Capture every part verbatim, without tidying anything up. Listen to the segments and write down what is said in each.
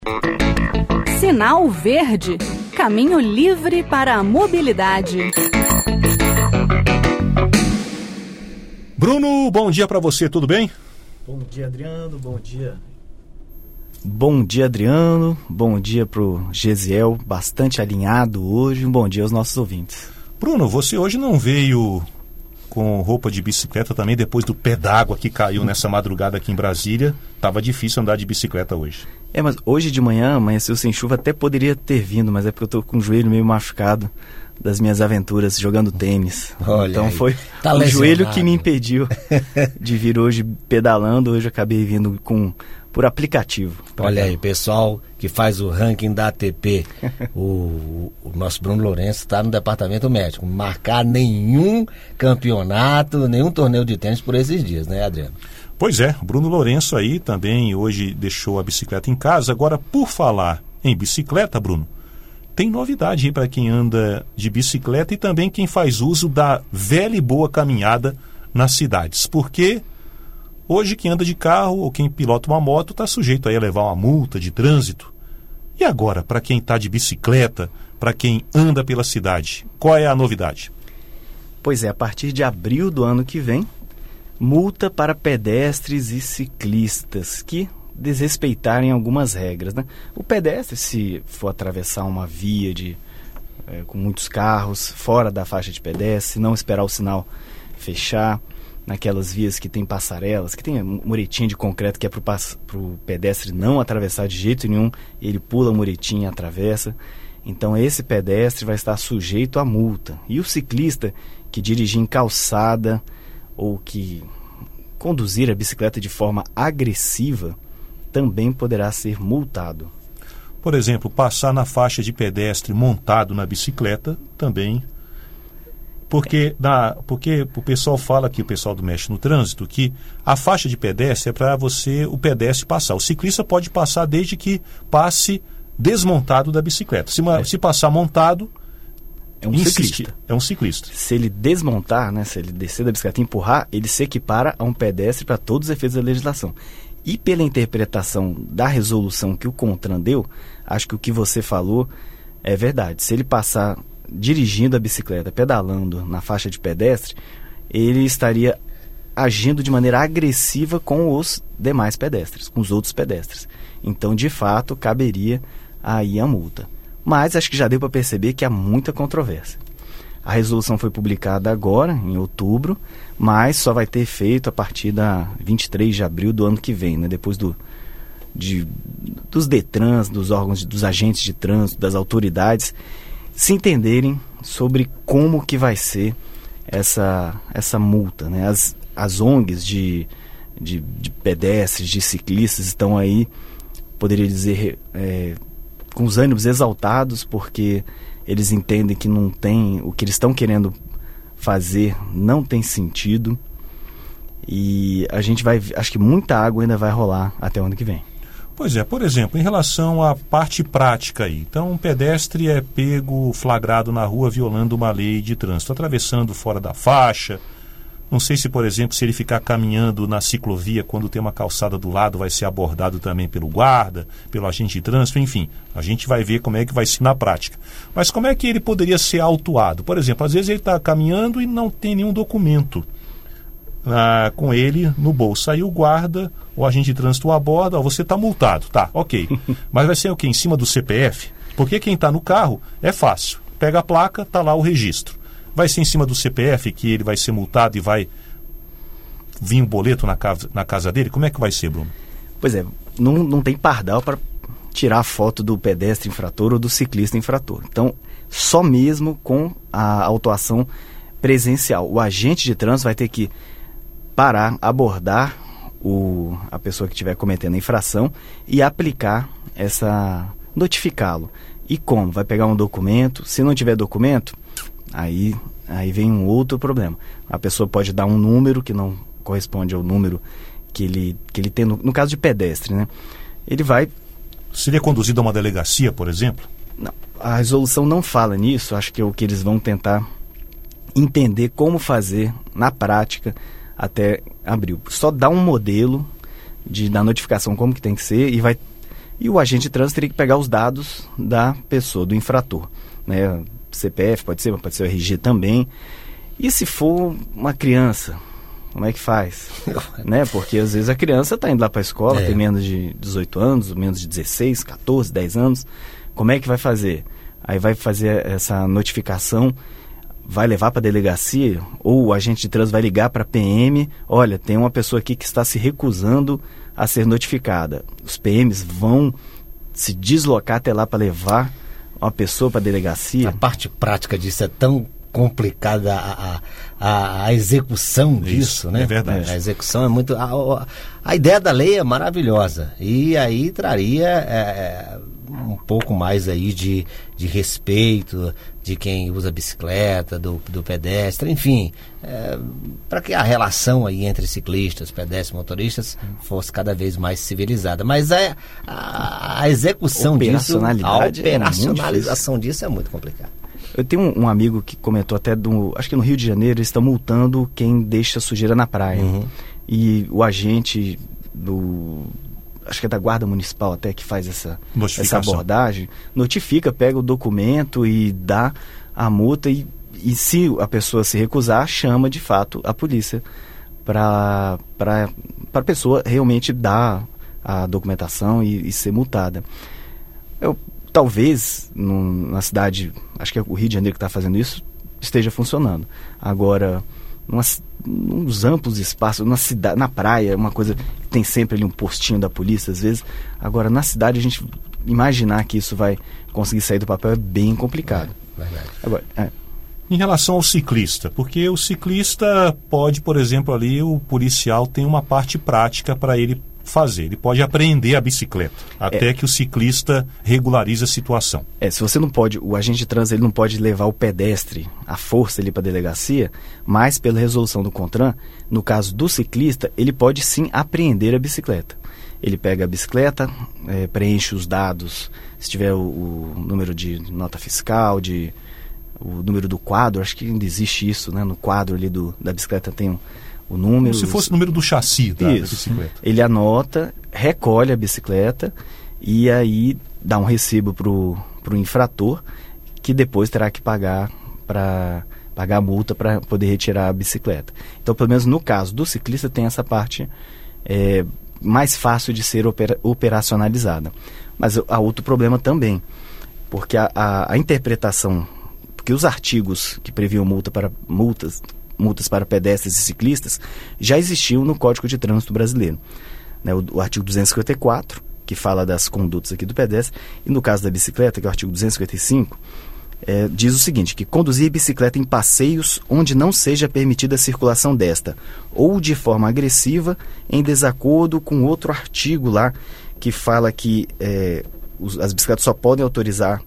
Sinal Verde, caminho livre para a mobilidade. Bruno, bom dia para você, tudo bem? Bom dia, Adriano, bom dia. Bom dia, Adriano, bom dia pro Gesiel, bastante alinhado hoje, um bom dia aos nossos ouvintes. Bruno, você hoje não veio com roupa de bicicleta também depois do pé d'água que caiu nessa madrugada aqui em Brasília? Tava difícil andar de bicicleta hoje. É, mas hoje de manhã amanheceu sem chuva, até poderia ter vindo, mas é porque eu tô com o joelho meio machucado das minhas aventuras jogando tênis. Olha então aí. foi Tá o lesionado. joelho que me impediu de vir hoje pedalando. Hoje eu acabei vindo com, por aplicativo. Olha aí, pessoal que faz o ranking da A T P, o, o nosso Bruno Lourenço está no departamento médico. Marcar nenhum campeonato, nenhum torneio de tênis por esses dias, né, Adriano? Pois é, Bruno Lourenço aí também hoje deixou a bicicleta em casa. Agora, por falar em bicicleta, Bruno, tem novidade aí para quem anda de bicicleta e também quem faz uso da velha e boa caminhada nas cidades. Porque hoje quem anda de carro ou quem pilota uma moto está sujeito aí a levar uma multa de trânsito. E agora, para quem está de bicicleta, para quem anda pela cidade, qual é a novidade? Pois é, a partir de abril do ano que vem, multa para pedestres e ciclistas que desrespeitarem algumas regras, né? O pedestre, se for atravessar uma via de, é, com muitos carros, fora da faixa de pedestre, não esperar o sinal fechar, naquelas vias que tem passarelas, que tem muretinha de concreto que é para o pedestre não atravessar de jeito nenhum, ele pula a muretinha e atravessa. Então esse pedestre vai estar sujeito à multa. E o ciclista que dirigir em calçada ou que conduzir a bicicleta de forma agressiva também poderá ser multado. Por exemplo, passar na faixa de pedestre montado na bicicleta também. Porque, na, porque o pessoal fala aqui, o pessoal do Mexe no Trânsito, que a faixa de pedestre é para você, o pedestre passar. O ciclista pode passar desde que passe desmontado da bicicleta. Se, É. se passar montado, É um insistir, ciclista. É um ciclista. Se ele desmontar, né, se ele descer da bicicleta e empurrar, ele se equipara a um pedestre para todos os efeitos da legislação. E pela interpretação da resolução que o CONTRAN deu, acho que o que você falou é verdade. Se ele passar dirigindo a bicicleta, pedalando na faixa de pedestre, ele estaria agindo de maneira agressiva com os demais pedestres, com os outros pedestres. Então, de fato, caberia aí a multa. Mas acho que já deu para perceber que há muita controvérsia. A resolução foi publicada agora, em outubro, mas só vai ter efeito a partir da vinte e três de abril do ano que vem, né? Depois do, de, dos DETRANs, dos órgãos, dos agentes de trânsito, das autoridades, se entenderem sobre como que vai ser essa, essa multa, né? As, as O N Gs de, de, de pedestres, de ciclistas estão aí, poderia dizer, é, com os ânimos exaltados, porque eles entendem que não tem, o que eles estão querendo fazer não tem sentido, e a gente vai, acho que muita água ainda vai rolar até o ano que vem. Pois é, por exemplo, em relação à parte prática aí, então um pedestre é pego, flagrado na rua violando uma lei de trânsito, atravessando fora da faixa. Não sei se, por exemplo, se ele ficar caminhando na ciclovia quando tem uma calçada do lado, vai ser abordado também pelo guarda, pelo agente de trânsito, enfim. A gente vai ver como é que vai ser na prática. Mas como é que ele poderia ser autuado? Por exemplo, às vezes ele está caminhando e não tem nenhum documento ah, com ele no bolso. Aí o guarda, o agente de trânsito o aborda, ó, você está multado, tá, ok. Mas vai ser o quê? Em cima do C P F? Porque quem está no carro é fácil. Pega a placa, está lá o registro. Vai ser em cima do C P F que ele vai ser multado e vai vir um boleto na casa, na casa dele? Como é que vai ser, Bruno? Pois é, não, não tem pardal para tirar a foto do pedestre infrator ou do ciclista infrator. Então, só mesmo com a autuação presencial. O agente de trânsito vai ter que parar, abordar o, a pessoa que estiver cometendo a infração e aplicar essa... notificá-lo. E como? Vai pegar um documento. Se não tiver documento, Aí, aí vem um outro problema. A pessoa pode dar um número que não corresponde ao número que ele, que ele tem, no, no caso de pedestre, né? Ele vai... Seria conduzido a uma delegacia, por exemplo? Não, a resolução não fala nisso. Acho que é o que eles vão tentar entender como fazer na prática até abril. Só dá um modelo de, da notificação como que tem que ser e vai... E o agente de trânsito teria que pegar os dados da pessoa, do infrator, né? C P F pode ser, pode ser o R G também. E se for uma criança, como é que faz? Né? Porque às vezes a criança está indo lá para a escola, é. tem menos de dezoito anos, menos de dezesseis, quatorze, dez anos. Como é que vai fazer? Aí vai fazer essa notificação, vai levar para a delegacia, ou o agente de trânsito vai ligar para a P M, olha, tem uma pessoa aqui que está se recusando a ser notificada. Os P Ms vão se deslocar até lá para levar uma pessoa para a delegacia. A parte prática disso é tão complicada, a, a, a execução disso, Isso, né? É verdade. A execução é muito... A, a ideia da lei é maravilhosa e aí traria é, um pouco mais aí de, de respeito de quem usa bicicleta, do, do pedestre, enfim, é, para que a relação aí entre ciclistas, pedestres e motoristas fosse cada vez mais civilizada. Mas a, a, a execução disso, a operacionalização disso é muito complicada. Eu tenho um, um amigo que comentou até, do, acho que no Rio de Janeiro, eles estão multando quem deixa sujeira na praia. Uhum. E o agente do... acho que é da Guarda Municipal até que faz essa, essa abordagem, notifica, pega o documento e dá a multa e, e se a pessoa se recusar, chama de fato a polícia para a pessoa realmente dar a documentação e, e ser multada. Eu, talvez num, na cidade, acho que é o Rio de Janeiro que está fazendo isso, esteja funcionando. Agora, numa, nos amplos espaços, na cidade, na praia, uma coisa que tem sempre ali um postinho da polícia, às vezes. Agora, na cidade, a gente imaginar que isso vai conseguir sair do papel é bem complicado. É, verdade. Agora, é. Em relação ao ciclista, porque o ciclista pode, por exemplo, ali o policial tem uma parte prática para ele fazer. Ele pode apreender a bicicleta até é. que o ciclista regularize a situação. É, se você não pode, o agente de trânsito ele não pode levar o pedestre à força ali para a delegacia, mas pela resolução do CONTRAN, no caso do ciclista, ele pode sim apreender a bicicleta. Ele pega a bicicleta, é, preenche os dados, se tiver o, o número de nota fiscal, de, o número do quadro, acho que ainda existe isso, né? No quadro ali do, da bicicleta tem um o número... Como se fosse o número do chassi da, da bicicleta. Ele anota, recolhe a bicicleta e aí dá um recibo para o infrator, que depois terá que pagar para pagar a multa para poder retirar a bicicleta. Então, pelo menos no caso do ciclista, tem essa parte é, mais fácil de ser opera, operacionalizada. Mas há outro problema também, porque a, a, a interpretação... Porque os artigos que previam multa para multas... multas para pedestres e ciclistas já existiam no Código de Trânsito brasileiro, né? o, o artigo duzentos e cinquenta e quatro, que fala das condutas aqui do pedestre, e no caso da bicicleta, que é o artigo duzentos e cinquenta e cinco, é, diz o seguinte, que conduzir bicicleta em passeios onde não seja permitida a circulação desta, ou de forma agressiva, em desacordo com outro artigo lá, que fala que é, os, as bicicletas só podem autorizar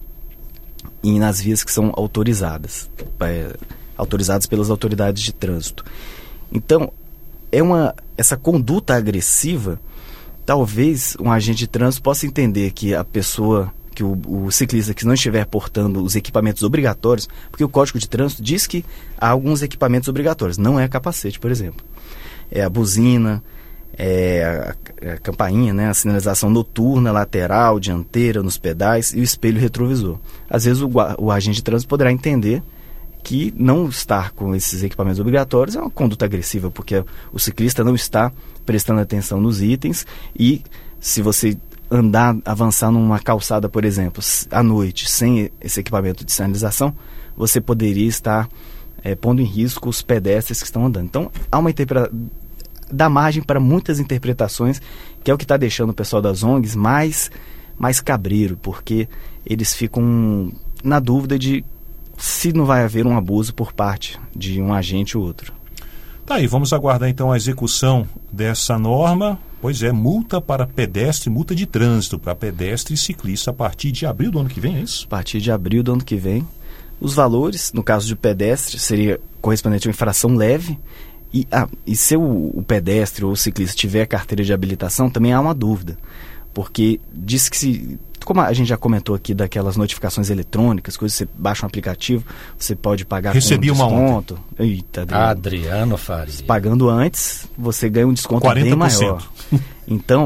ir nas vias que são autorizadas, é, autorizadas pelas autoridades de trânsito. Então, é uma, essa conduta agressiva, talvez um agente de trânsito possa entender que a pessoa, que o, o ciclista que não estiver portando os equipamentos obrigatórios, porque o Código de Trânsito diz que há alguns equipamentos obrigatórios, não é capacete, por exemplo. É a buzina, é a, a campainha, né, a sinalização noturna, lateral, dianteira, nos pedais e o espelho retrovisor. Às vezes o, o agente de trânsito poderá entender que não estar com esses equipamentos obrigatórios é uma conduta agressiva, porque o ciclista não está prestando atenção nos itens e se você andar, avançar numa calçada, por exemplo, à noite, sem esse equipamento de sinalização, você poderia estar é, pondo em risco os pedestres que estão andando. Então, há uma interpretação, dá margem para muitas interpretações, que é o que está deixando o pessoal das O N Gs mais, mais cabreiro, porque eles ficam na dúvida de se não vai haver um abuso por parte de um agente ou outro. Tá aí, vamos aguardar então a execução dessa norma. Pois é, multa para pedestre, multa de trânsito para pedestre e ciclista a partir de abril do ano que vem, é isso? A partir de abril do ano que vem. Os valores, no caso de pedestre, seria correspondente a uma infração leve. E, ah, e se o, o pedestre ou o ciclista tiver carteira de habilitação, também há uma dúvida. Porque diz que se... Como a gente já comentou aqui daquelas notificações eletrônicas, coisas que você baixa um aplicativo, você pode pagar Recebi com um desconto. Uma Eita, Adriano. Adriano Faria. Pagando antes, você ganha um desconto bem maior. Então,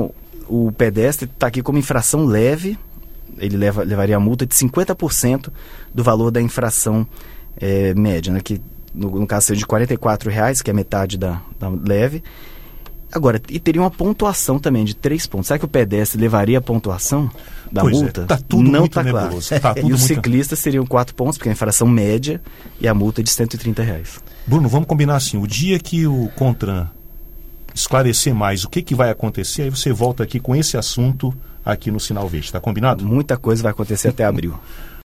o pedestre está aqui como infração leve, ele leva, levaria a multa de cinquenta por cento do valor da infração é, média, né, que no, no caso seria de quarenta e quatro reais, que é metade da, da leve. Agora, e teria uma pontuação também de três pontos. Será que o pedestre levaria a pontuação da pois multa? É, tá tudo não muito está claro. nebuloso. Tá tudo e os muito... ciclistas seriam quatro pontos, porque é a infração média e a multa de cento e trinta reais. Bruno, vamos combinar assim, o dia que o CONTRAN esclarecer mais o que, que vai acontecer, aí você volta aqui com esse assunto aqui no Sinal Verde, tá combinado? Muita coisa vai acontecer até abril.